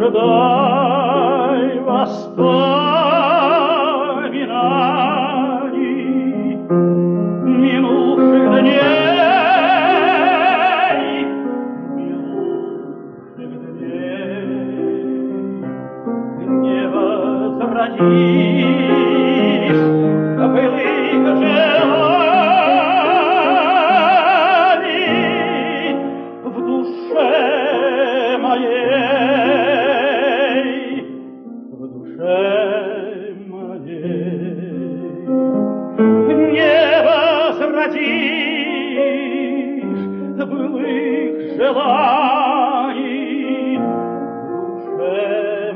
ожидай воспоминаний минувших дней, не возвратишь былых желаний в душе моей, в душе моей. Не возвратишь былых желаний в душе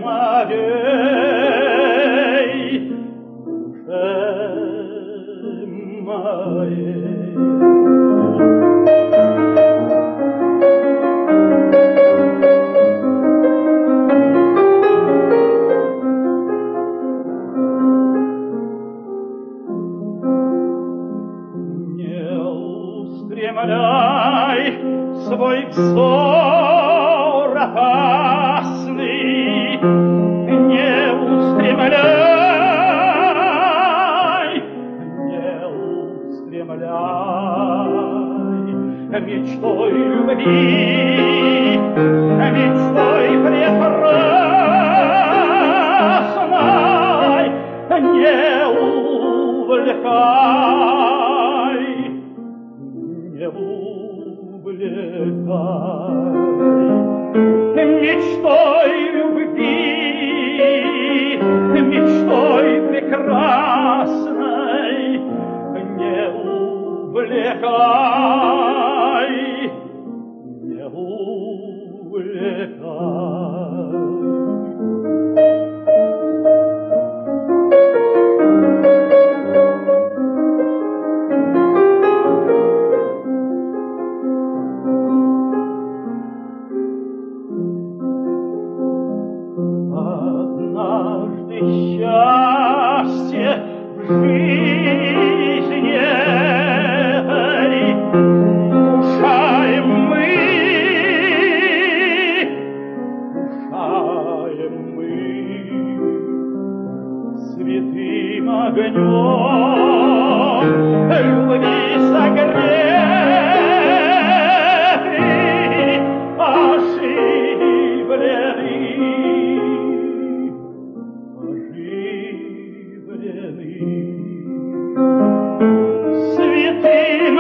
моей, в душе моей. Устремляй свой взор опасный, не устремляй, не устремляй мечтой любви, мечтой прекрасной, не увлекай, не увлекай мечтой любви, мечтой прекрасной, не увлекай, не увлекай. Счастье в жизни этой кушаем мы, святым огнем любви согретый, святым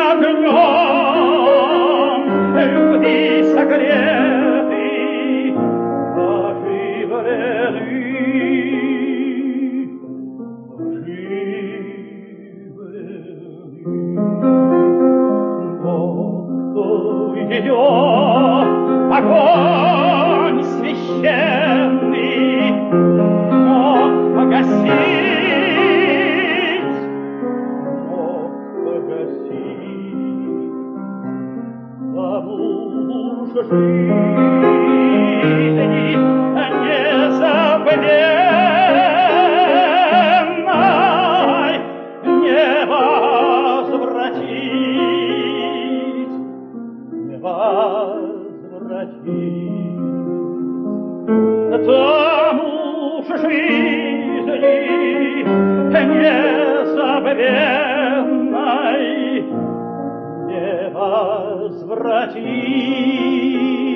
огнем любви согретый, ее огонь священный мог погасить, тому же жизни незабвенной не возвратить, не возвратить тому же жизни незабвенной не возвратить.